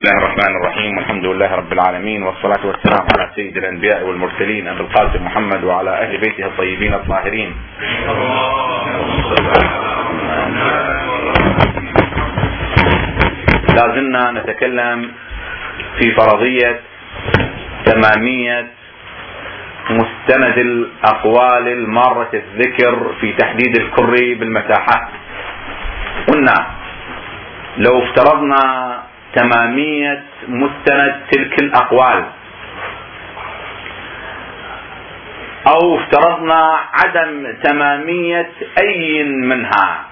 بسم الله الرحمن الرحيم، والحمد لله رب العالمين، والصلاة والسلام على سيد الأنبياء والمرسلين أبي القاسم محمد وعلى أهل بيته الطيبين الطاهرين. لازلنا نتكلم في فرضية تمامية مستند الأقوال المارة الذكر في تحديد الكري بالمساحات. قلنا لو افترضنا تمامية مستند تلك الأقوال أو افترضنا عدم تمامية أي منها،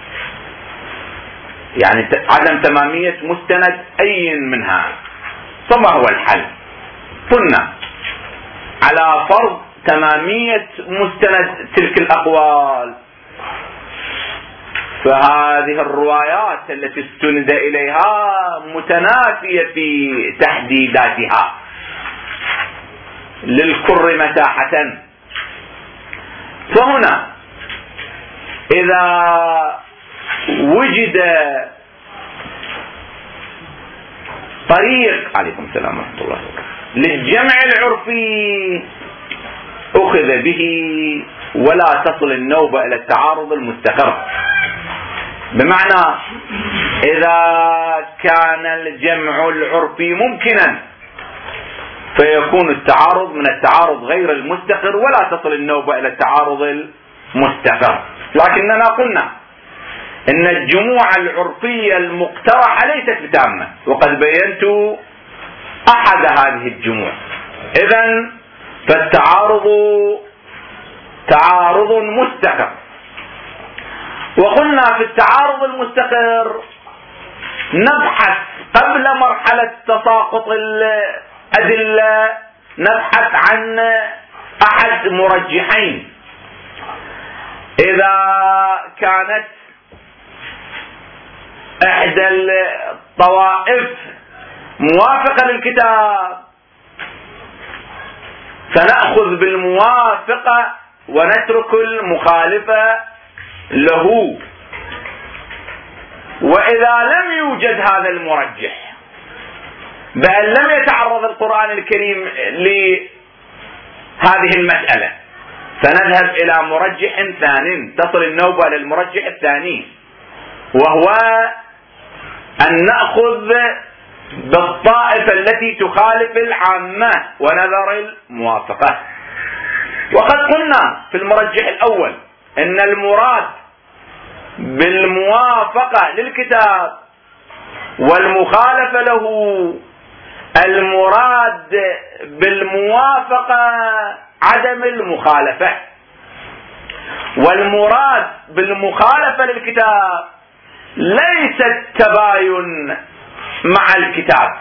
يعني عدم تمامية مستند أي منها، فما هو الحل؟ قلنا على فرض تمامية مستند تلك الأقوال، فهذه الروايات التي استند إليها متنافية في تحديداتها للكر مساحة. فهنا إذا وجد طريق عليكم السلام ورحمة الله للجمع العرفي أخذ به ولا تصل النوبة إلى التعارض المستقر. بمعنى إذا كان الجمع العرفي ممكنا فيكون التعارض من التعارض غير المستقر ولا تصل النوبة إلى التعارض المستقر. لكننا قلنا إن الجموع العرفية المقترحة ليست بتامة، وقد بينت أحد هذه الجموع. إذن فالتعارض تعارض مستقر. وقلنا في التعارض المستقر نبحث قبل مرحلة تساقط الأدلة، نبحث عن أحد مرجحين. إذا كانت إحدى الطوائف موافقة للكتاب فنأخذ بالموافقة ونترك المخالفة له. وإذا لم يوجد هذا المرجح بل لم يتعرض القرآن الكريم لهذه المسألة فنذهب إلى مرجح ثاني، تصل النوبة للمرجح الثاني، وهو أن نأخذ بالطائفة التي تخالف العامة ونذر الموافقة. وقد قلنا في المرجح الأول إن المراد بالموافقة للكتاب والمخالفة له، المراد بالموافقة عدم المخالفة، والمراد بالمخالفة للكتاب ليس التباين مع الكتاب،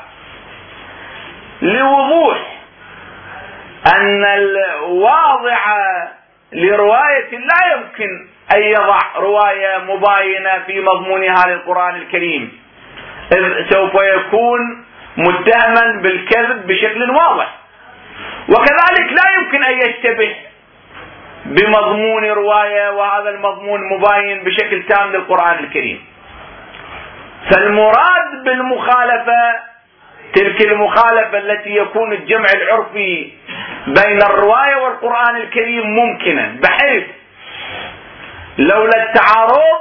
لوضوح أن الواضع لرواية لا يمكن أن يضع رواية مباينة في مضمونها للقرآن الكريم، إذ سوف يكون متهما بالكذب بشكل واضح، وكذلك لا يمكن أن يشتبه بمضمون رواية وهذا المضمون مباين بشكل تام للقرآن الكريم. فالمراد بالمخالفة تلك المخالفة التي يكون الجمع العرفي بين الرواية والقرآن الكريم ممكنا، بحيث لولا التعارض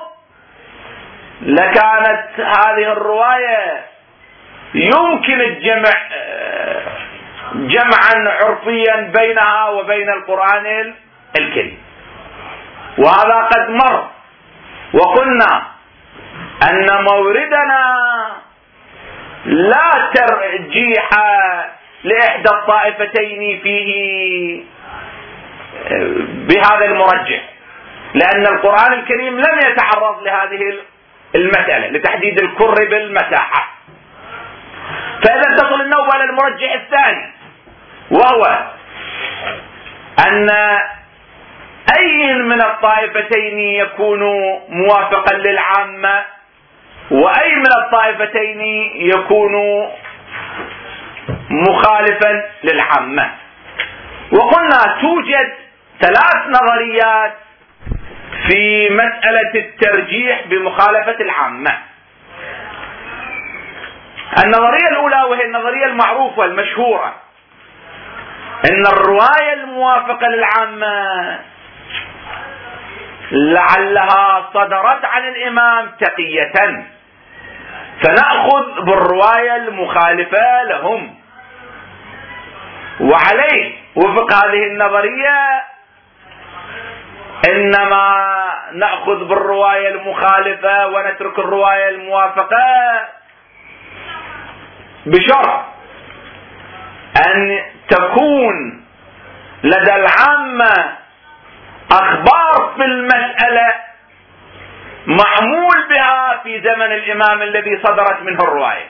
لكانت هذه الرواية يمكن الجمع جمعا عرفيا بينها وبين القرآن الكريم. وهذا قد مر، وقلنا أن موردنا لا ترجيح لإحدى الطائفتين فيه بهذا المرجح، لأن القرآن الكريم لم يتعرض لهذه المسألة لتحديد الكر بالمساحة. فإذا تصل النوبة إلى المرجح الثاني، وهو أن أي من الطائفتين يكون موافقا للعامة وأي من الطائفتين يكون مخالفا للعامة. وقلنا توجد 3 نظريات في مسألة الترجيح بمخالفة العامة. النظرية الأولى وهي النظرية المعروفة المشهورة، إن الرواية الموافقة للعامة لعلها صدرت عن الإمام تقية، فنأخذ بالرواية المخالفة لهم. وعليه وفق هذه النظرية إنما نأخذ بالرواية المخالفة ونترك الرواية الموافقة بشرط أن تكون لدى العامة أخبار في المسألة معمول بها في زمن الإمام الذي صدرت منه الرواية،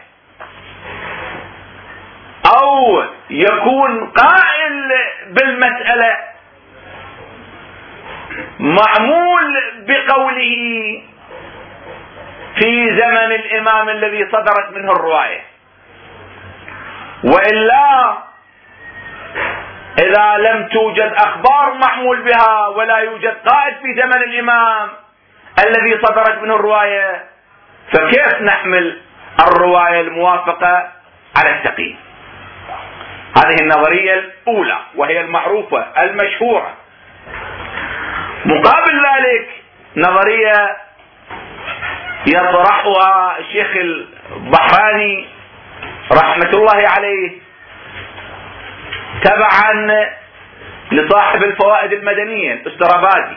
أو يكون قائل بالمسألة معمول بقوله في زمن الإمام الذي صدرت منه الرواية. وإلا إذا لم توجد أخبار معمول بها ولا يوجد قائد في زمن الإمام الذي صدرت منه الرواية، فكيف نحمل الرواية الموافقة على التقييد؟ هذه النظرية الأولى وهي المعروفة المشهورة. مقابل ذلك نظرية يطرحها الشيخ البحراني رحمة الله عليه تبعا لصاحب الفوائد المدنية الاسترابادي.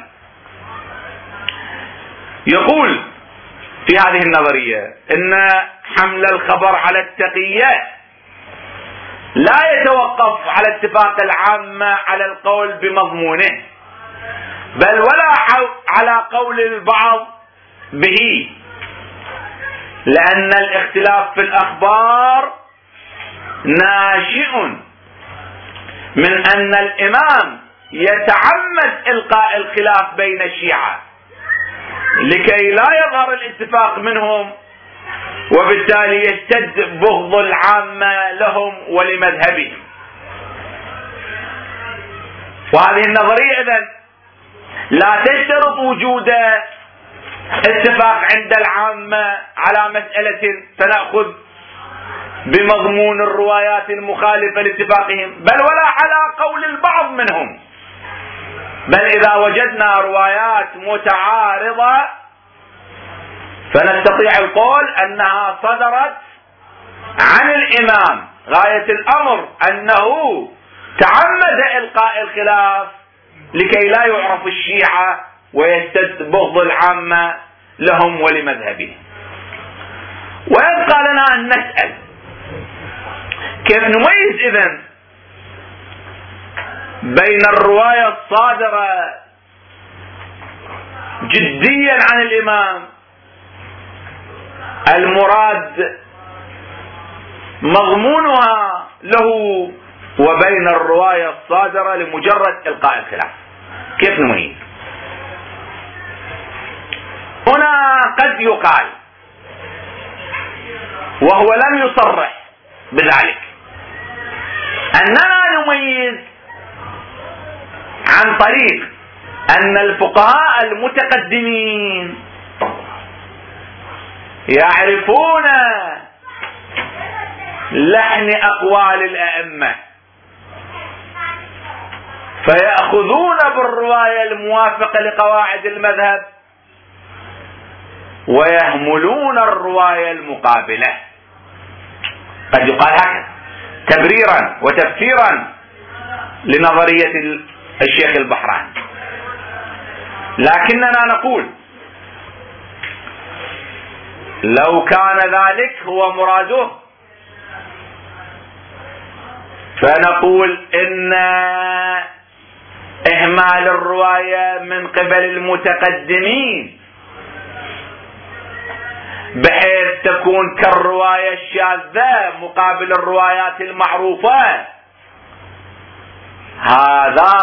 يقول في هذه النظرية إن حمل الخبر على التقية لا يتوقف على اتفاق العامة على القول بمضمونه، بل ولا على قول البعض به، لأن الاختلاف في الأخبار ناشئ من أن الإمام يتعمد إلقاء الخلاف بين الشيعة لكي لا يظهر الاتفاق منهم، وبالتالي يشتد بغض العامة لهم ولمذهبهم. وهذه النظرية إذن لا تشترط وجود اتفاق عند العامة على مسألة فنأخذ بمضمون الروايات المخالفة لاتفاقهم، بل ولا على قول البعض منهم، بل إذا وجدنا روايات متعارضة فنستطيع القول أنها صدرت عن الإمام، غاية الأمر أنه تعمد إلقاء الخلاف لكي لا يعرف الشيعة ويشتد بغض العامة لهم ولمذهبهم. ويبقى لنا أن نسأل كيف نميز إذن بين الرواية الصادرة جديا عن الإمام المراد مضمونها له وبين الرواية الصادرة لمجرد إلقاء الخلاف؟ كيف نميز؟ هنا قد يقال وهو لم يصرح بذلك أننا نميز عن طريق أن الفقهاء المتقدمين يعرفون لحن أقوال الأئمة فيأخذون بالرواية الموافقة لقواعد المذهب ويهملون الرواية المقابلة. قد يقال هكذا تبريرا وتفسيرا لنظرية الشيخ البحراني، لكننا نقول لو كان ذلك هو مراده فنقول إن إهمال الرواية من قبل المتقدمين بحيث تكون كالرواية الشاذة مقابل الروايات المعروفة، هذا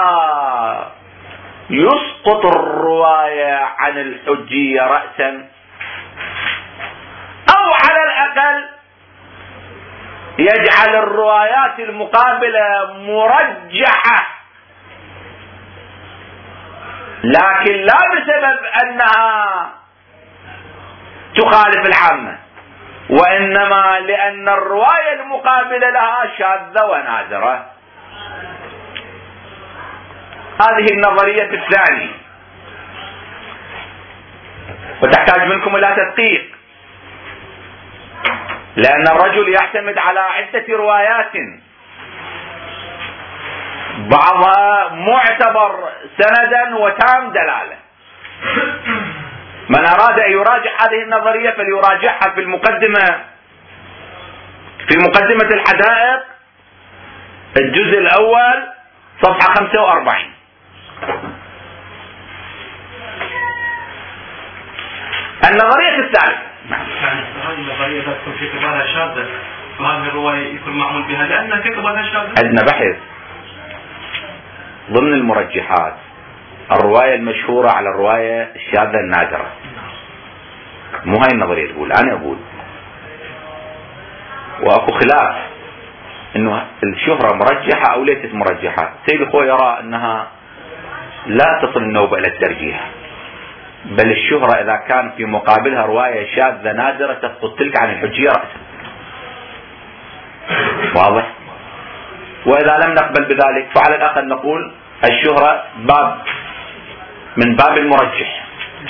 يسقط الرواية عن الحجية رأسا، أو على الأقل يجعل الروايات المقابلة مرجحة، لكن لا بسبب أنها تخالف العامة، وإنما لأن الرواية المقابلة لها شاذة ونادرة. هذه النظرية الثانية، وتحتاج منكم إلى تدقيق، لأن الرجل يعتمد على عدة روايات، بعضها معتبر سندا وتام دلالة. من أراد أن يراجع هذه النظرية فليراجعها في مقدمة الحدائق الجزء الأول صفحة 45. النظرية الثالثة، هذه النظرية تكون في اعتبارها شاذة، وهذه الرواية يكون معمول بها لأنها في اعتبارها شاذة. عندنا بحث ضمن المرجحات الرواية المشهورة على الرواية الشاذة النادرة. مو هاي النظرية تقول، أنا أقول وأكو خلاف إنه الشهرة مرجحة أو ليست مرجحة. سيد الخوي يرى أنها لا تصل النوبة إلى الترجيح، بل الشهرة إذا كان في مقابلها رواية شاذة نادرة تسقط تلك عن الحجية رأسا. واضح؟ وإذا لم نقبل بذلك فعلى الأقل نقول الشهرة من باب المرجح.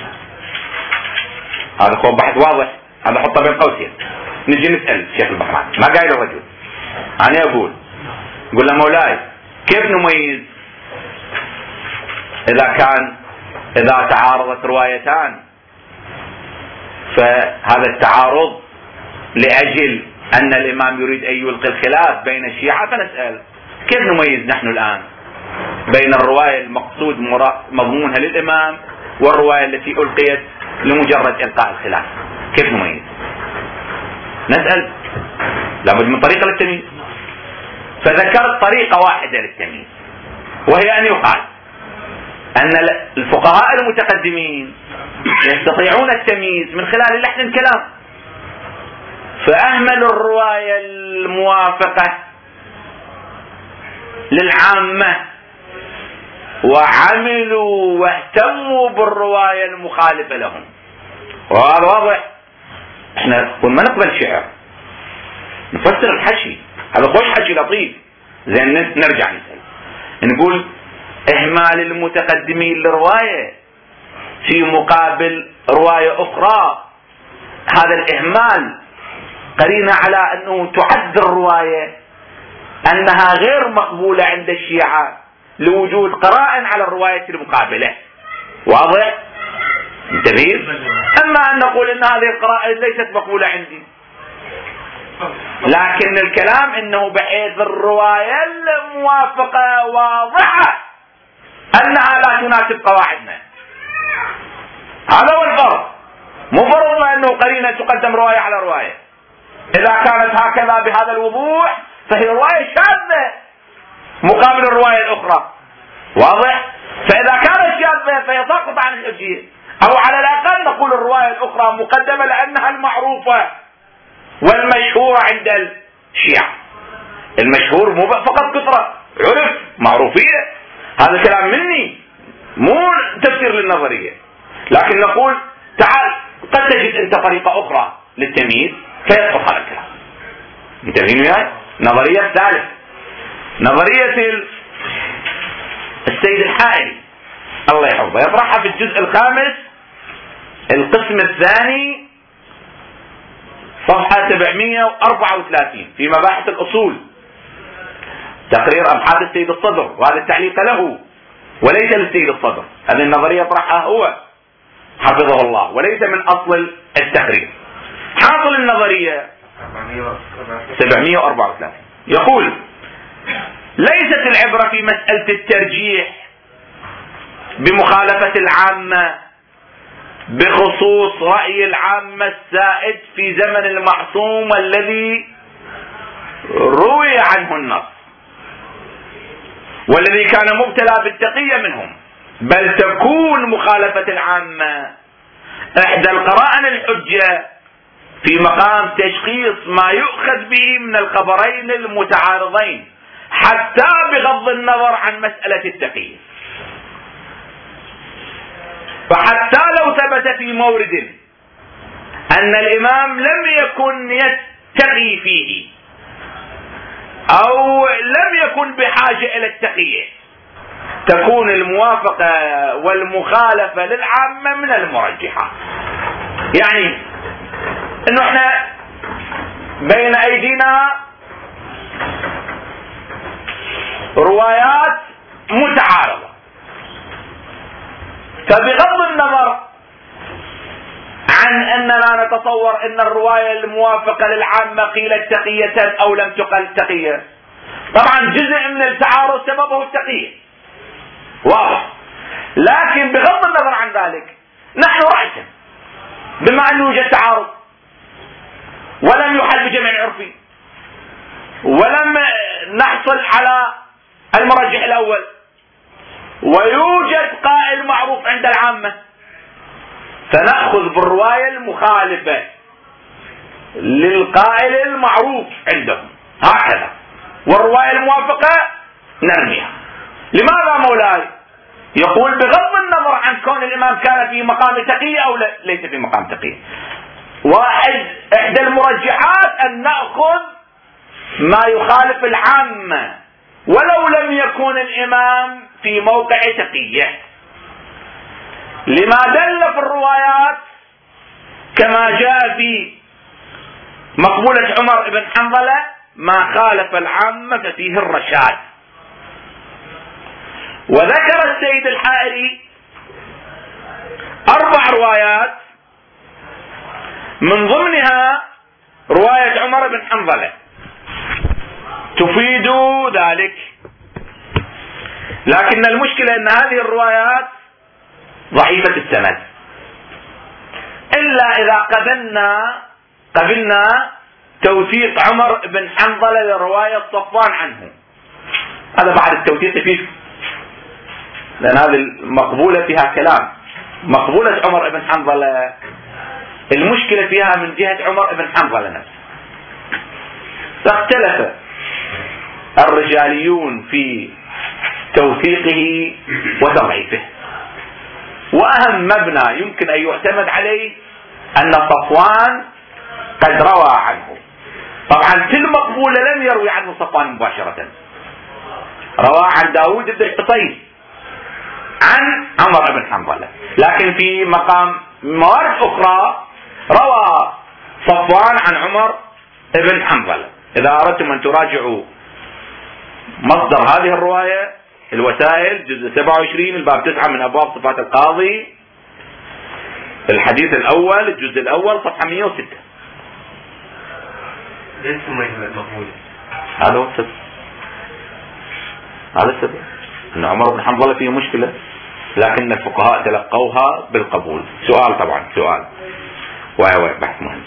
هذا هو بحث واضح، هذا حطه بين قوسين. نجي نسأل الشيخ البحراني، ما قايل الرجل، أنا أقول قل له مولاي كيف نميز إذا تعارضت روايتان، فهذا التعارض لأجل أن الإمام يريد أن يلقي الخلاف بين الشيعة، فنسأل كيف نميز نحن الآن بين الرواية المقصود مضمونها للإمام والرواية التي ألقيت لمجرد إلقاء الخلاف؟ كيف نميز؟ نسأل، لابد من طريقة للتمييز. فذكرت طريقة واحدة للتمييز، وهي أن يقال أن الفقهاء المتقدمين يستطيعون التمييز من خلال لحن الكلام، فأهملوا الرواية الموافقة للعامة وعملوا واهتموا بالرواية المخالفة لهم. وهذا واضح. احنا ما نقبل شعر، نفسر الحشي، هذا خوش حشي لطيف. زين نرجع نسأل، نقول إهمال المتقدمين لرواية في مقابل رواية أخرى، هذا الإهمال قرينة على أنه تعد الرواية أنها غير مقبولة عند الشيعة لوجود قرائن على الرواية المقابلة. واضح؟ انتبه. أما أن نقول أن هذه القرائن ليست مقبولة عندي، لكن الكلام أنه بحيث الرواية الموافقة واضحة أنها لا تناسب قواعدنا. هذا هو الفرق. مو فرض أنه قرينة تقدم رواية على رواية. إذا كانت هكذا بهذا الوضوح فهي رواية شاذة مقابل الرواية الأخرى. واضح؟ فإذا كانت شاذة فهي ساقطة عن الحجية، أو على الأقل نقول الرواية الأخرى مقدمة لأنها المعروفة والمشهورة عند الشيعة. المشهور مو فقط كثرة، عرف، معروفية. هذا كلام مني، مو تفسير للنظرية. لكن نقول تعال قد تجد أنت طريقة أخرى للتمييز فيسقط هذا الكلام. انتبهين وياي؟ نظرية الثالثة، نظرية السيد الحائري الله يحفظه، يطرحها في الجزء الخامس القسم الثاني صفحة 734 في مباحث الأصول، تقرير أبحاث السيد الصدر، وهذا التعليق له وليس للسيد الصدر. هذه النظرية يطرحها هو حفظه الله وليس من أصل التقرير. حاصل النظرية 734 يقول: ليست العبرة في مسألة الترجيح بمخالفة العامة بخصوص رأي العامة السائد في زمن المعصوم الذي روي عنه النص والذي كان مبتلى بالتقية منهم، بل تكون مخالفة العامة إحدى القرائن الحجة في مقام تشخيص ما يؤخذ به من الخبرين المتعارضين حتى بغض النظر عن مسألة التقية. فحتى لو ثبت في مورد أن الإمام لم يكن يتقي فيه أو لم يكن بحاجة إلى التقية، تكون الموافقة والمخالفة للعامة من المرجحة. يعني انه احنا بين ايدينا روايات متعارضة، فبغض النظر عن اننا نتصور ان الرواية الموافقة للعامة قيلت تقية او لم تقل تقية، طبعا جزء من التعارض سببه التقية واضح، لكن بغض النظر عن ذلك نحن رأسا بما أنه يوجد تعارض ولم يحل بجمع العرفي ولم نحصل على المرجح الأول ويوجد قائل معروف عند العامة، فنأخذ بالرواية المخالفة للقائل المعروف عندهم هكذا، والرواية الموافقة نرميها. لماذا مولاي؟ يقول بغض النظر عن كون الإمام كان في مقام تقية أو ليس في مقام تقية، إحدى المرجحات أن نأخذ ما يخالف العامة ولو لم يكن الإمام في موقع تقية، لما دل في الروايات كما جاء في مقبولة عمر بن حنظلة ما خالف العامة ففيه الرشاد. وذكر السيد الحائري 4 روايات من ضمنها رواية عمر بن حنظلة تفيد ذلك، لكن المشكلة ان هذه الروايات ضعيفة السند الا اذا قبلنا توثيق عمر بن حنظلة لرواية صفوان عنه، هذا بعد التوثيق فيه، لأن هذه المقبولة فيها كلام. مقبولة عمر بن حنظلة المشكلة فيها من جهة عمر بن حنظلة نفسه، فاختلف الرجاليون في توثيقه وتضعيفه، وأهم مبنى يمكن أن يعتمد عليه أن صفوان قد روى عنه. طبعا في المقبولة لم يروي عنه صفوان مباشرة، روى عن داود بن الحصين عن عمر بن حنظلة، لكن في مقام موارد أخرى روى صفوان عن عمر بن حنظلة. إذا أردتم أن تراجعوا مصدر هذه الرواية الوسائل جزء 27 الباب 9 من أبواب صفات القاضي الحديث الأول الجزء الأول صفحة 106. ليش ما يهمل مقبول؟ هذا هو السبب، هذا السبب أن عمر بن حنظلة فيه مشكلة، لكن الفقهاء تلقوها بالقبول. سؤال طبعا سؤال وهو بحث مهم.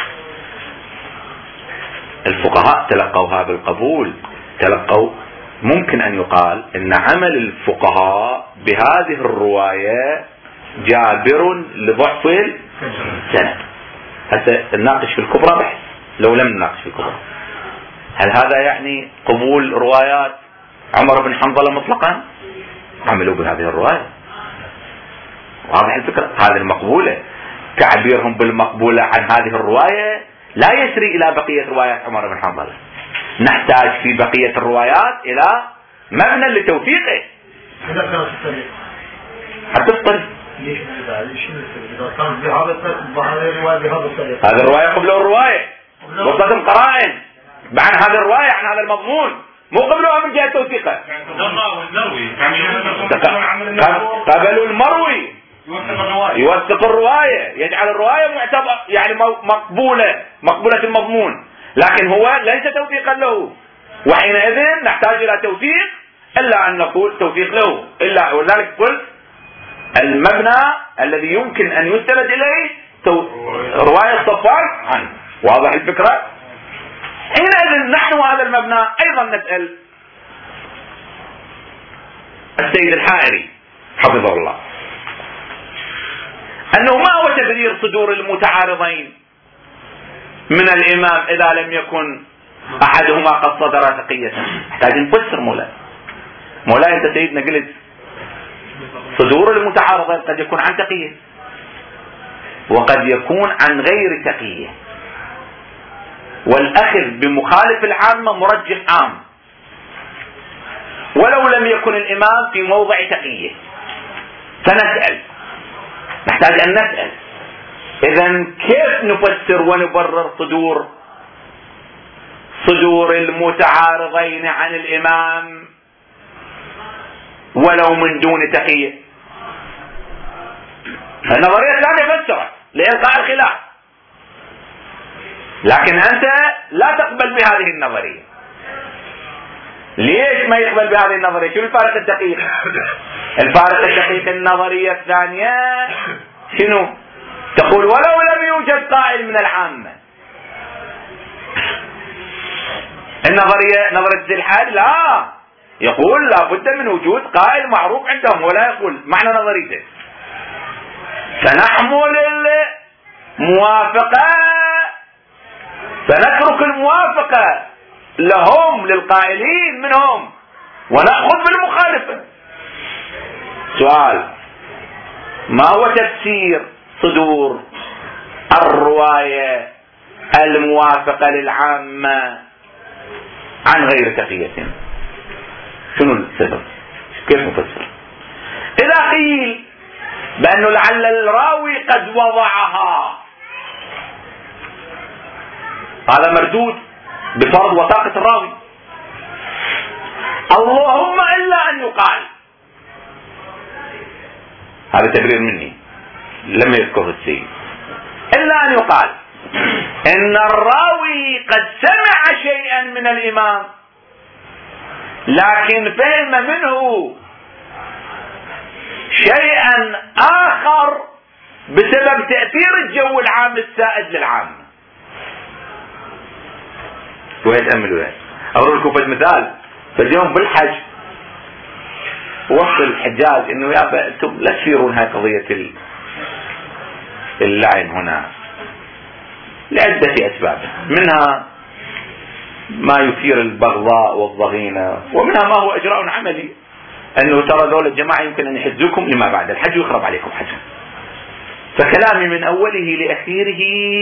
الفقهاء تلقوها بالقبول، تلقوا ممكن أن يقال أن عمل الفقهاء بهذه الرواية جابر لضعف السند. هسه نناقش في الكبرى بحث، لو لم نناقش في الكبرى هل هذا يعني قبول روايات عمر بن حنظلة مطلقا؟ عملوا بهذه الرواية، واضح الفكرة. هذه المقبولة تعبيرهم بالمقبولة عن هذه الرواية لا يسري إلى بقية روايات عمر بن حنظلة، نحتاج في بقية الروايات إلى مبنى لتوثيقه. هتفطر هذه الرواية قبل الرواية وصلتم قرائن عن هذه الرواية عن هذا المضمون، مو قبلوها من جهة توثيقه. قبلوا المروي يوثق الرواية، يجعل الرواية معتبر يعني مقبولة المضمون، لكن هو ليس توثيقا له، وحينئذ نحتاج إلى توثيق إلا أن نقول توثيق له إلا. ولذلك قلت المبنى الذي يمكن أن يستند إليه رواية صفوان عنه، واضح الفكرة. حينئذ نحن هذا المبنى أيضا نسأل السيد الحائري حفظه الله أنه ما هو تبرير صدور المتعارضين من الإمام إذا لم يكن أحدهما قد صدر تقية. نحتاج نفسر مولاي أنت سيدنا قلت صدور المتعارضين قد يكون عن تقية، وقد يكون عن غير تقية، والأخذ بمخالف العامة مرجح عام ولو لم يكن الإمام في موضع تقية. فنسأل، نحتاج أن نسأل إذن كيف نفسر ونبرر صدور المتعارضين عن الإمام ولو من دون تقية؟ النظرية الثانية فسرت لإلقاء الخلاف، لكن أنت لا تقبل بهذه النظرية. ليش ما يقبل بهذه النظرية؟ شو الفارق الدقيق؟ الفارق الدقيق النظرية الثانية شنو؟ تقول ولو لم يوجد قائل من العامة. نظرية ذي الحال لا، يقول لا بد من وجود قائل معروف عندهم، ولا يقول معنى نظريته فنحمل الموافقة، فنترك الموافقة لهم للقائلين منهم ونأخذ بالمخالفة. سؤال: ما هو تفسير صدور الرواية الموافقة للعامة عن غير تقية؟ شنو السبب؟ كيف نفسر؟ إذا قيل بأنه لعل الراوي قد وضعها، هذا مردود بفرض وثاقة الراوي، اللهم إلا أن يقال، هذا تبرير مني لم يذكره السيد، إلا أن يقال إن الراوي قد سمع شيئا من الإمام لكن فهم منه شيئا آخر بسبب تأثير الجو العام السائد للعامة. ويتأملوا يعني. أقول لكم فد مثال، فاليوم بالحج وصل الحجاج إنه يا أنتم لا تثيرون هاي قضية اللعن هنا لعدة أسباب، منها ما يثير البغضاء والضغينة، ومنها ما هو إجراء عملي، أنه ترى ذول الجماعة يمكن أن يحجوكم لما بعد الحج ويخرب عليكم حجم. فكلامي من أوله لأخيره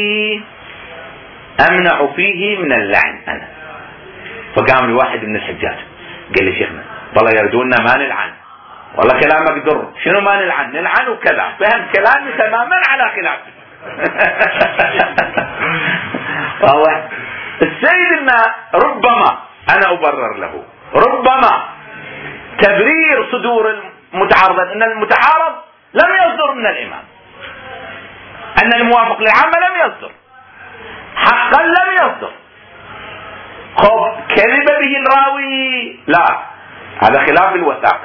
أمنع فيه من اللعن أنا. فقام لي واحد من الحجاج قال لي شيخنا والله يردوننا ما نلعن، والله كلامك در، شنو ما نلعن؟ نلعن وكذا. فهم كلامي تماما على خلافه. والله السيد إن ربما أنا أبرر له، ربما تبرير صدور المتعارض أن المتعارض لم يصدر من الإمام، أن الموافق للعامة لم يصدر، حقا لم يصدر، خب كذب به الراوي لا، هذا خلاف الوثاقة.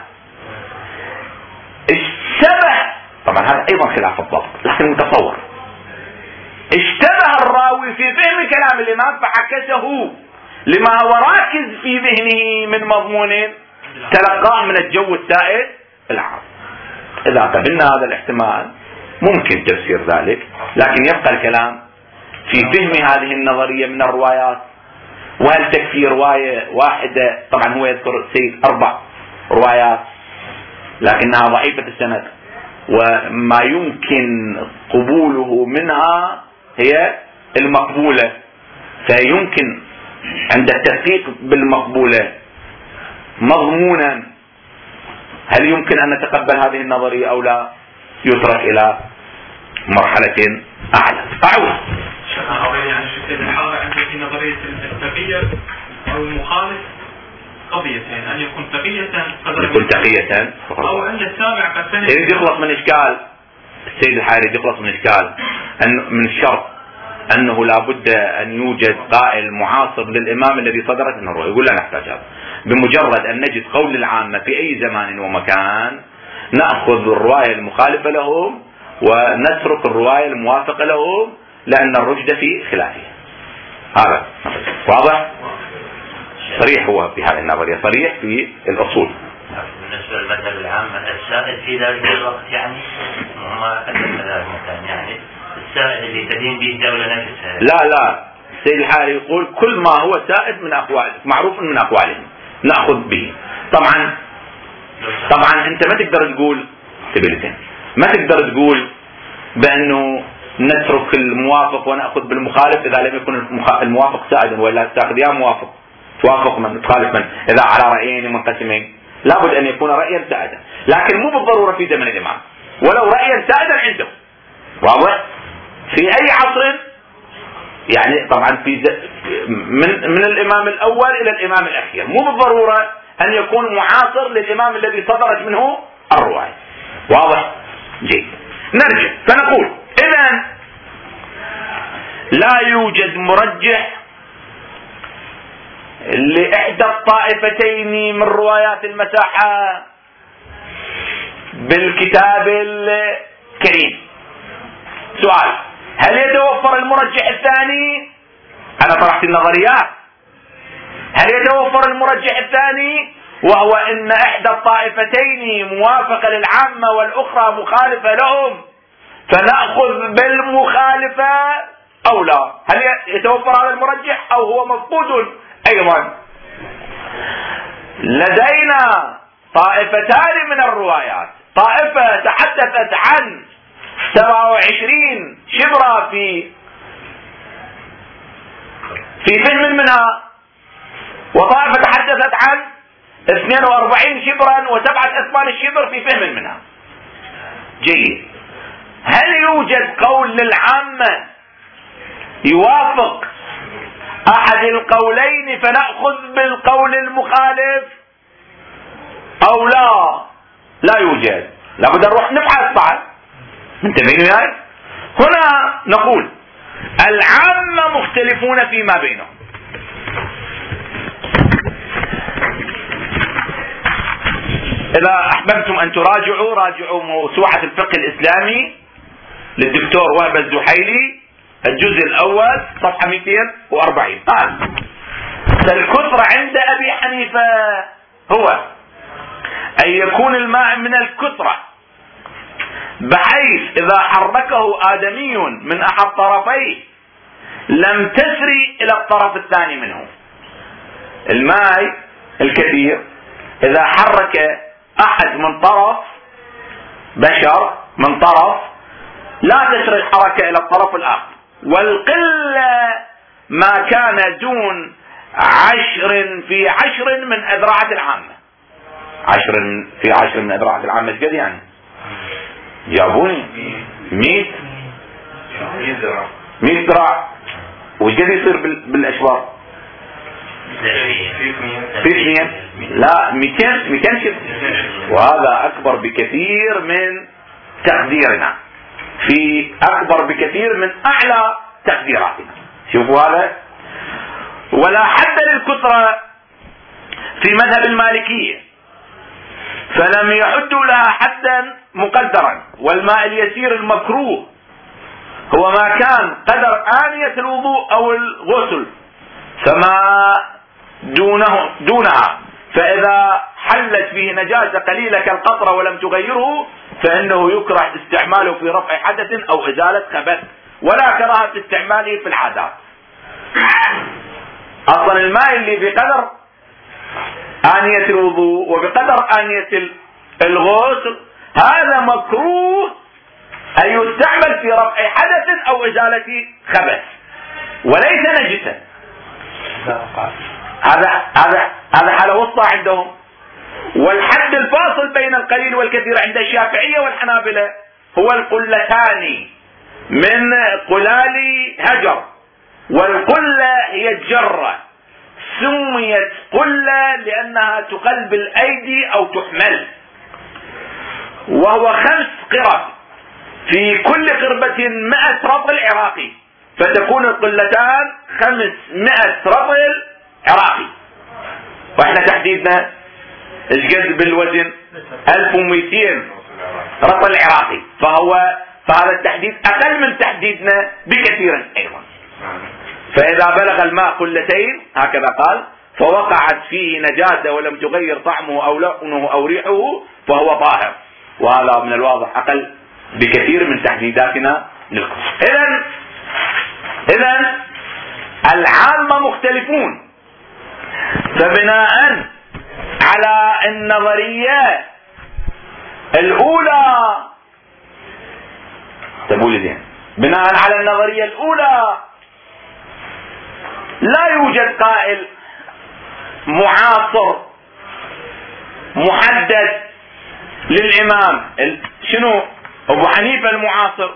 اشتبه، طبعا هذا أيضا خلاف الضبط لكن متصور، اشتبه الراوي في فهم كلام الإمام فعكسه لما هو راكز في ذهنه من مضمون تلقاه من الجو السائد العام. إذا قبلنا هذا الاحتمال ممكن تفسير ذلك، لكن يبقى الكلام في فهم هذه النظرية من الروايات، وهل تكفي رواية واحدة؟ طبعا هو يذكر السيد 4 روايات لكنها ضعيفة السند، وما يمكن قبوله منها هي المقبولة، فيمكن عند التدقيق بالمقبولة مضمونا هل يمكن أن نتقبل هذه النظرية أو لا، يترك إلى مرحلة أعلى. أعود يعني شكل الحالة عندك في نظرية التقية أو المخالف قضيتين، أن يكون تقية أو عند السامع قد فهم يخلص من إشكال. السيد الحارث يخلص من إشكال أن من الشرط أنه لا بد أن يوجد قائل معاصر للإمام الذي صدرت منه الرواية، يقول لا نحتاج هذا، بمجرد أن نجد قول العامة في أي زمان ومكان نأخذ الرواية المخالفة لهم ونترك الرواية الموافقة لهم، لأن الرشد في خلافها. هذا واضح؟ صريح هو في هذه النظرية، صريح في الأصول. بالنسبة للمذهب العام السائد في ذلك الوقت يعني ما أكد ذلك المكان، يعني السائد اللي تدين به الدولة نفسها. لا السيد الحارث يقول كل ما هو سائد من أقوال معروف من أقوالهم نأخذ به. طبعا أنت ما تقدر تقول ما تقدر تقول بأنه نترك الموافق ونأخذ بالمخالف إذا لم يكن الموافق سائدا، ولا تأخذ يا موافق توافق من تخالف من إذا على رأيين منقسمين، لابد أن يكون رأيا سائدا، لكن مو بالضرورة في زمن الإمام، ولو رأيا سائدا عنده. واضح؟ في أي عصر يعني طبعا من الإمام الأول إلى الإمام الأخير، مو بالضرورة أن يكون معاصر للإمام الذي صدرت منه الرواية. واضح؟ جيد. نرجع فنقول إذن لا يوجد مرجح لإحدى الطائفتين من روايات المساحة بالكتاب الكريم. سؤال: هل يتوفر المرجح الثاني؟ أنا طرحت النظريات. هل يتوفر المرجح الثاني وهو إن إحدى الطائفتين موافقة للعامة والأخرى مخالفة لهم فنأخذ بالمخالفة أو لا؟ هل يتوفر هذا المرجح أو هو مفقود أيضا؟ لدينا طائفتان من الروايات، طائفة تحدثت عن 27 شبرا في فهم منها، وطائفة تحدثت عن 42 شبرا و7 أثمان الشبر في فهم منها. جيد. هل يوجد قول للعامة يوافق أحد القولين فنأخذ بالقول المخالف أو لا؟ لا يوجد. لابد نروح نبحث بعد. انتبهوا وياي؟ هنا نقول العامة مختلفون فيما بينهم. إذا أحببتم أن راجعوا موسوعة الفقه الإسلامي للدكتور وهب الزحيلي الجزء الأول صفحة 240. قال: الكثرة عند أبي حنيفة هو أن يكون الماء من الكثرة بحيث إذا حركه آدمي من أحد طرفيه لم تسري إلى الطرف الثاني منه. الماء الكثير إذا حرك أحد من طرف بشر من طرف لا تسري الحركة إلى الطرف الآخر، والقلة ما كان دون 10 في 10 من أذرعة العامة. 10 في 10 من أذرعة العامة ايش قد يعني؟ جابوني 100 ذراع. وش قد يصير بالأشبار؟ في 200 لا 200 شبر، وهذا أكبر بكثير من تقديرنا، في أكبر بكثير من أعلى تقديراتنا. شوفوا هذا. ولا حد للكثرة في مذهب المالكية، فلم يحدوا لها حدا مقدرا. والماء اليسير المكروه هو ما كان قدر آنية الوضوء أو الغسل فما دونها، فإذا حلت فيه نجاسة قليلة كالقطرة ولم تغيره فإنه يكره استعماله في رفع حدث أو إزالة خبث، ولا كراهة استعماله في العادات. أصلا الماء اللي بقدر آنية الوضوء وبقدر آنية الغسل هذا مكروه أن يستعمل في رفع حدث أو إزالة خبث وليس نجسا. هذا حالة وسطى عندهم. والحد الفاصل بين القليل والكثير عند الشافعية والحنابلة هو القلتان من قلال هجر، والقلة هي الجرة، سميت قلة لأنها تقل بالأيدي أو تحمل، وهو 5 قرب، في كل قربة 100 رطل عراقي، فتكون القلتان 500 رطل عراقي. واحنا تحديدنا ايش قد بالوزن؟ 1200 رطل عراقي، فهذا التحديد اقل من تحديدنا بكثير ايضا. فاذا بلغ الماء قلتين هكذا قال فوقعت فيه نجاسة ولم تغير طعمه او لونه او ريحه فهو طاهر، وهذا من الواضح اقل بكثير من تحديداتنا للكفر. اذا العامة مختلفون. فبناء على النظرية الأولى تقول زين بناء على النظرية الأولى لا يوجد قائل معاصر محدد للإمام. شنو أبو حنيفة المعاصر،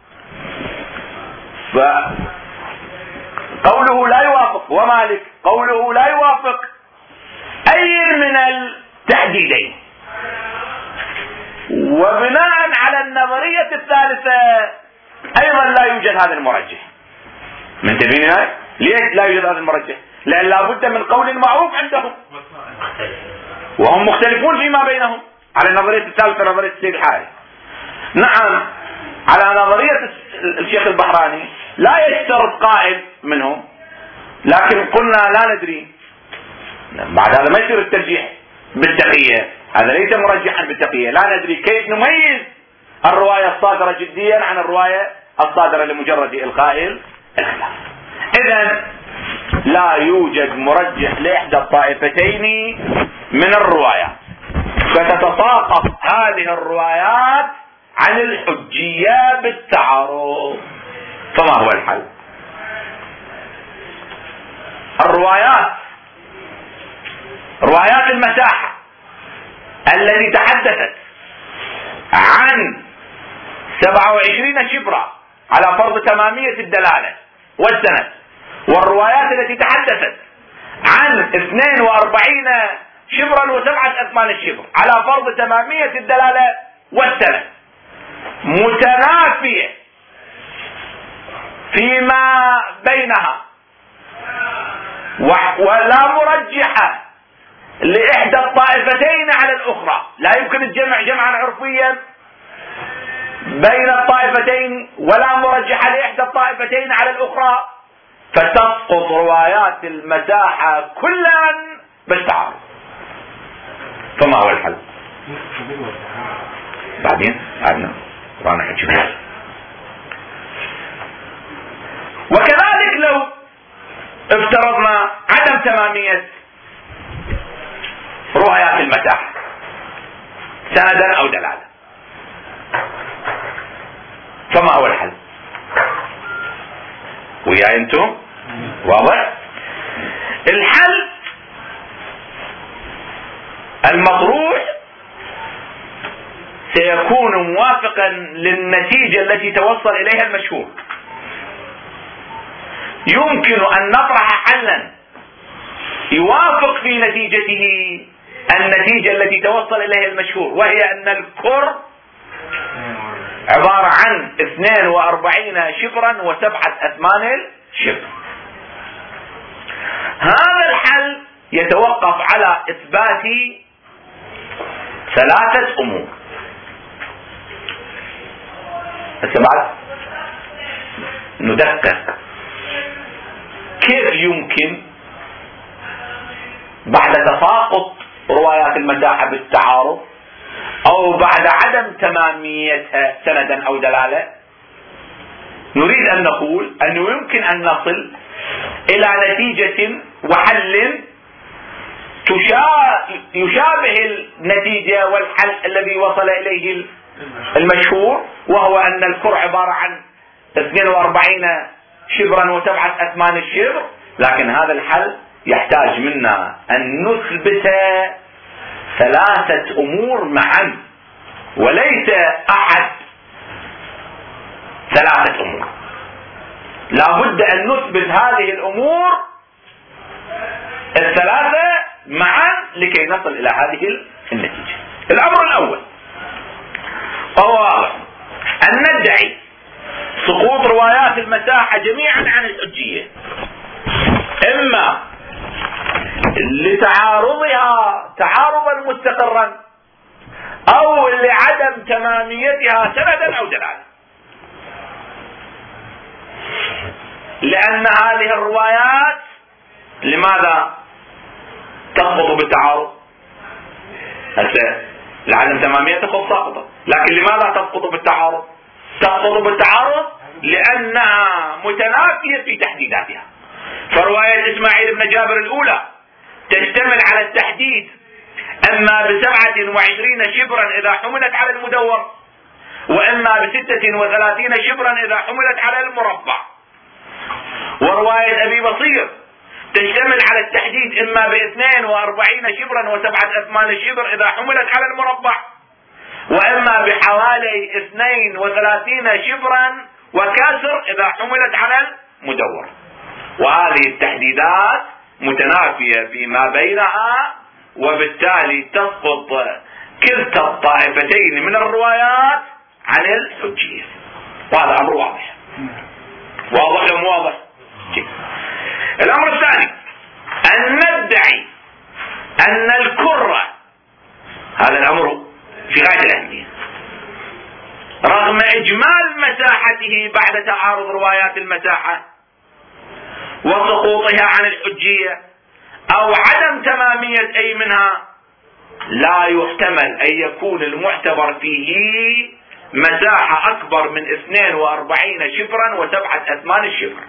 فقوله لا يوافق، ومالك قوله لا يوافق أي من التحديدين. وبناء على النظرية الثالثة أيضا لا يوجد هذا المرجح. منتبهين هاي؟ ليش لا يوجد هذا المرجح؟ لأن لا بد من قول معروف عندهم وهم مختلفون فيما بينهم على النظرية الثالثة، نظرية السيد الحارث. نعم على نظرية الشيخ البحراني لا يشترط قائل منهم، لكن قلنا لا ندري، بعد هذا ما يصير الترجيح بالتقية، هذا ليس مرجحا بالتقية. لا ندري كيف نميز الرواية الصادرة جديا عن الرواية الصادرة لمجرد إلغاء الخلاف. إذن لا يوجد مرجح لإحدى الطائفتين من الروايات، فتتساقط هذه الروايات عن الحجية بالتعارض. فما هو الحل؟ روايات المساحة التي تحدثت عن 27 شبرا على فرض تمامية الدلالة والسند، والروايات التي تحدثت عن 42 شبرا و7 أثمان الشبر على فرض تمامية الدلالة والسند، متنافية فيما بينها ولا مرجحة لإحدى الطائفتين على الأخرى. لا يمكن الجمع جمعا عرفيا بين الطائفتين ولا مرجحة لإحدى الطائفتين على الأخرى، فتسقط روايات المساحة كلا بالتعارض. فما هو الحل؟ بعدين رانا حكي. وكذلك لو افترضنا عدم تمامية روايات المساحة سندا أو دلالة، فما هو الحل؟ ويا انتم واضح؟ الحل المطروح سيكون موافقا للنتيجة التي توصل إليها المشهور. يمكن أن نطرح حلا يوافق في نتيجته النتيجة التي توصل إليها المشهور، وهي أن الكر عبارة عن 42 شبرا و7 أثمان الشبر. هذا الحل يتوقف على إثبات 3 أمور. بعد ندقق كيف يمكن بعد تساقط روايات المساحة بالتعارض أو بعد عدم تماميتها سندا أو دلالة، نريد أن نقول أنه يمكن أن نصل إلى نتيجة وحل يشابه النتيجة والحل الذي وصل إليه المشهور، وهو أن الكر عبارة عن 42 شبرا و7 أثمان الشبر. لكن هذا الحل يحتاج منا أن نثبت 3 أمور معا، وليس أحد 3 أمور. لا بد أن نثبت هذه الأمور 3 معا لكي نصل إلى هذه النتيجة. الأمر الأول هو أن ندعي سقوط روايات المساحة جميعا عن الحجية، إما لتعارضها تعارضا مستقرا أو لعدم تماميتها سندا أو دلالة. لأن هذه الروايات لماذا تسقط بالتعارض؟ لعدم تماميتها تسقط ساقطة، لكن لماذا تسقط بالتعارض؟ تسقط بالتعارض لأنها متنافية في تحديداتها. فرواية إسماعيل بن جابر الأولى تشتمل على التحديد، أما ب27 شبرا إذا حملت على المدور، وإما ب36 شبرا إذا حملت على المربع. ورواية أبي بصير تشتمل على التحديد إما ب42 شبرا و7 شبر إذا حملت على المربع، وإما بحوالي 32 شبرا وكسر إذا حملت على المدور. وهذه التحديدات متنافية فيما بينها، وبالتالي تسقط كلتا الطائفتين من الروايات عن الحجية. وهذا أمر واضح. واضح أم واضح؟ الأمر الثاني أن ندعي أن الكرة، هذا الأمر في غاية الأهمية، رغم إجمال مساحته بعد تعارض روايات المساحة وسقوطها عن الحجية أو عدم تمامية أي منها، لا يحتمل أن يكون المعتبر فيه مساحة أكبر من 42 شبرا و7 شبر.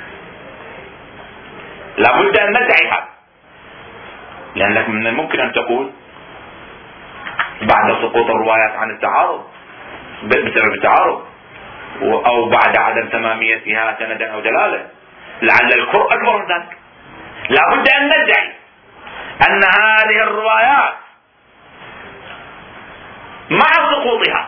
لابد أن ندعي هذا، لأنك من الممكن أن تقول بعد سقوط الروايات عن التعارض بسبب التعارض أو بعد عدم تماميتها سندا أو دلالة لعل الكر أكبر من ذلك. لابد أن ندعي أن هذه الروايات مع سقوطها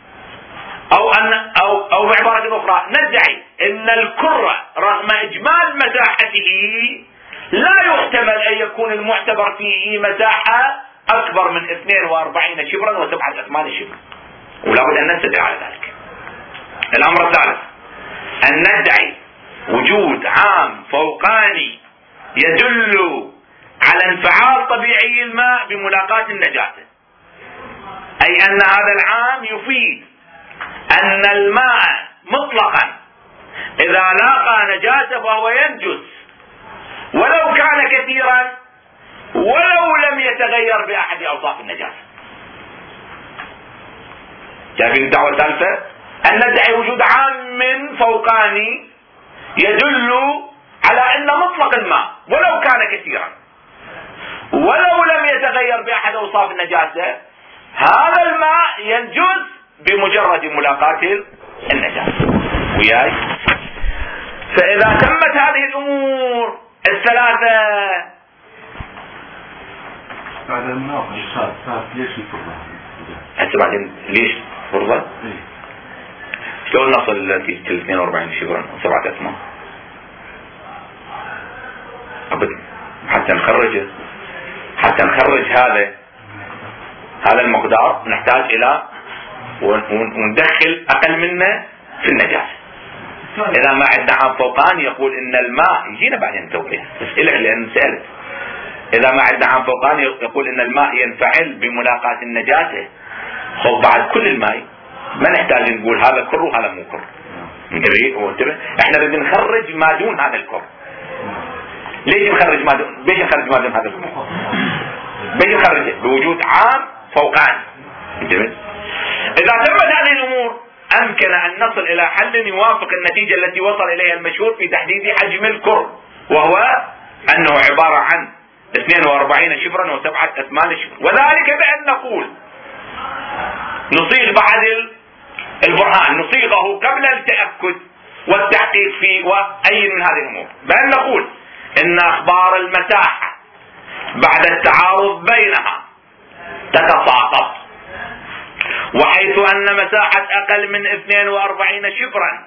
أو بعبارة أخرى ندعي أن الكرة رغم إجمال مساحته لا يحتمل أن يكون المعتبر فيه مساحة أكبر من 42 شبرا و7 شبر، ولا بد أن نستدل على ذلك. الأمر الثالث أن ندعي وجود عام فوقاني يدل على انفعال طبيعي الماء بملاقاة النجاسة، أي أن هذا العام يفيد أن الماء مطلقا إذا لاقى نجاسة فهو ينجس ولو كان كثيرا ولو لم يتغير بأحد أوصاف النجاسة. شايفين الدعوة الثالثة؟ أن ندعي وجود عام فوقاني يدل على أن مطلق الماء ولو كان كثيرا ولو لم يتغير بأحد أوصاف النجاسة هذا الماء ينجس بمجرد ملاقاة النجاسة. وياي؟ فإذا تمت هذه الأمور الثلاثة بعد المناقشة صار ليش الفرضة؟ هسه بعدين ليش فرضة؟ شلون نصل ل 42 شبرا و7 أسماء؟ أبدا حتى نخرج هذا المقدار نحتاج إلى وندخل أقل منه في النجاسة. إذا ما عندنا عام فوقاني يقول إن الماء يجينا بعدين توقيت اسئلك لأن سألت. إذا ما عندنا عام فوقاني يقول إن الماء ينفعل بملاقاة النجاسة، خذ بعد كل الماء ما نحتاج نقول هذا كر وهذا مو كر. انتبه احنا بدنا نخرج ما دون هذا الكر. ليش نخرج ما دون؟ ليش نخرج ما دون هذا الكر؟ ليش نخرجه؟ بوجود عام فوقاني. انتبه إذا تمت هذه الأمور أمكن أن نصل إلى حل يوافق النتيجة التي وصل إليها المشهور في تحديد حجم الكر، وهو أنه عبارة عن 42 شبرا و7 شبر، وذلك بأن نقول نصيغ بعد البرهان نصيغه قبل التأكد والتحقيق فيه وأي من هذه الأمور، بأن نقول إن أخبار المساحة بعد التعارض بينها تتساقط، وحيث أن مساحة أقل من 42 شبرا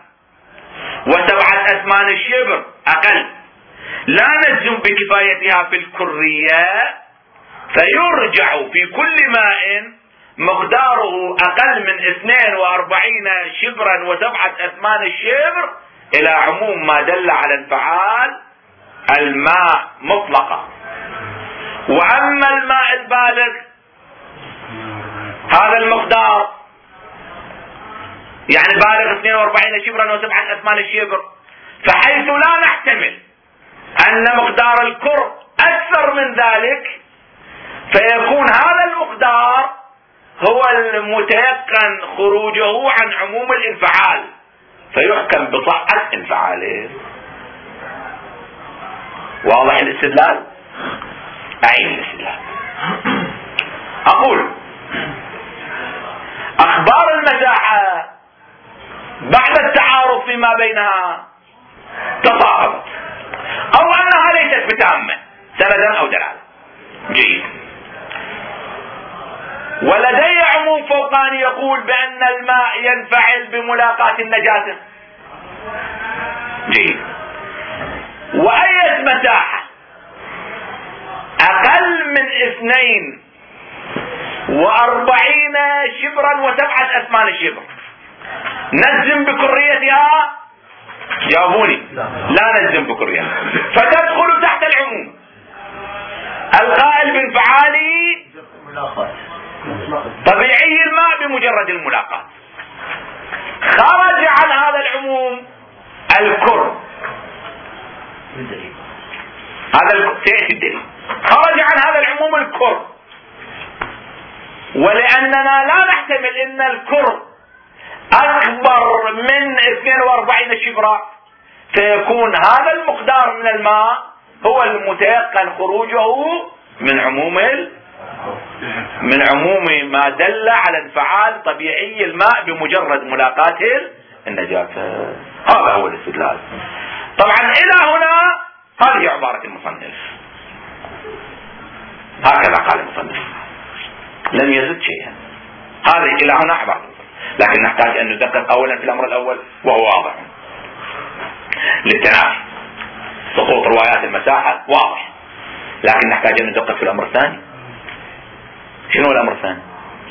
و7 شبر أقل لا نجزم بكفايتها في الكرية، فيرجع في كل ماء مقداره أقل من 42 شبرا و7 شبر إلى عموم ما دل على انفعال الماء مطلقا. وأما الماء البالغ هذا المقدار يعني بالغ 42 شبرا و7 شبر، فحيث لا نحتمل أن مقدار الكر أكثر من ذلك فيكون هذا المقدار هو المتيقن خروجه عن عموم الانفعال فيحكم بصحة انفعاله. واضح الاستدلال؟ أعيد الاستدلال. أقول أخبار المساحة ما بينها تصاقبت، أو أنها ليست بتامة سندا أو دلالة. جيد. ولدي عموم فوقاني يقول بأن الماء ينفعل بملاقاة النجاسة. جيد. وأي مساحة أقل من 42 شبرا و7 شبر نجزم بكريتها؟ جاوبوني. لا نجزم بكريتها، فتدخل تحت العموم القائل بانفعالي طبيعي الماء بمجرد الملاقاة. خرج عن هذا العموم الكر، هذا سيأتي الدليل. خرج عن هذا العموم الكر، ولأننا لا نحتمل أن الكر أكبر من 42 شبرا، سيكون هذا المقدار من الماء هو المتيقن خروجه من عموم ما دل على انفعال طبيعي الماء بمجرد ملاقاة النجاسة. هذا هو الاستدلال. طبعا إلى هنا هذه عبارة المصنف، هكذا قال المصنف، لم يزد شيئا. هذه إلى هنا عبارة، لكن نحتاج أن ندقق أولا في الأمر الأول، وهو واضح للتنافي. سقوط روايات المساحة واضح، لكن نحتاج أن ندقق في الأمر الثاني. شنو الأمر الثاني؟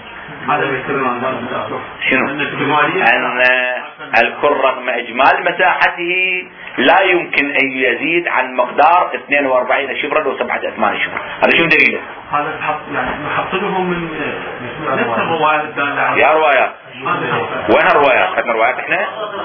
شنو؟ أن الكر رغم إجمال مساحته لا يمكن أن يزيد عن مقدار 42 شبرا و7 شبرا. هذا شو دليله؟ هذا يعني نحصلهم من نفس الروايات الدالة. يا روايات وين الروايات؟ خدنا روايات احنا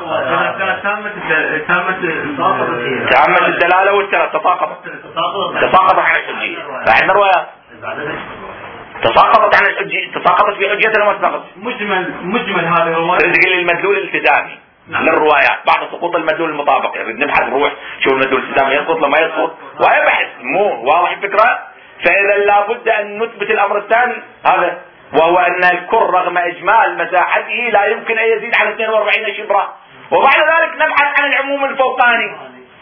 تامة الدلالة تساقطت عن الحجية. فعندنا روايات تساقطت في حجيتنا ما تساقطت. مجمل هذه الروايات تقول المدلول الالتزامي للروايات بعد سقوط المدلول المطابق. يعني نبحث نروح شوف المدلول الالتزامي يسقط لما يسقط، وهي بحث مو واضح الفكرة. فإذا لابد أن نثبت الأمر الثاني هذا، وهو أن الكر رغم إجمال مساحته لا يمكن أن يزيد عن 42 شبرا. وبعد ذلك نبحث عن العموم الفوقاني،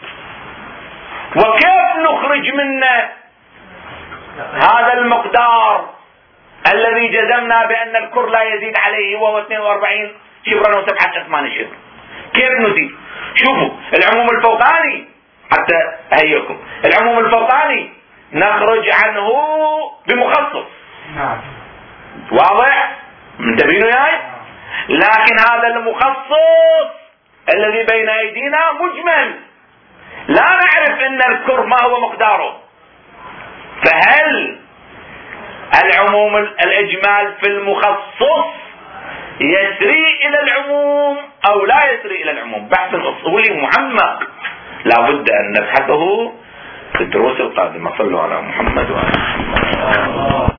وكيف نخرج منه هذا المقدار الذي جزمنا بأن الكر لا يزيد عليه وهو 42 شبرا و7 شبر. كيف نزيد؟ شوفوا العموم الفوقاني حتى أهيئكم. العموم الفوقاني نخرج عنه بمخصص. واضح؟ منتبهين وياي؟ لكن هذا المخصص الذي بين أيدينا مجمل، لا نعرف أن الكر ما هو مقداره. فهل العموم الإجمال في المخصص يسري إلى العموم أو لا يسري إلى العموم؟ بحث أصولي معمق لا بد أن نبحثه في الدروس القادمة. صلوا على محمد وعلى محمد.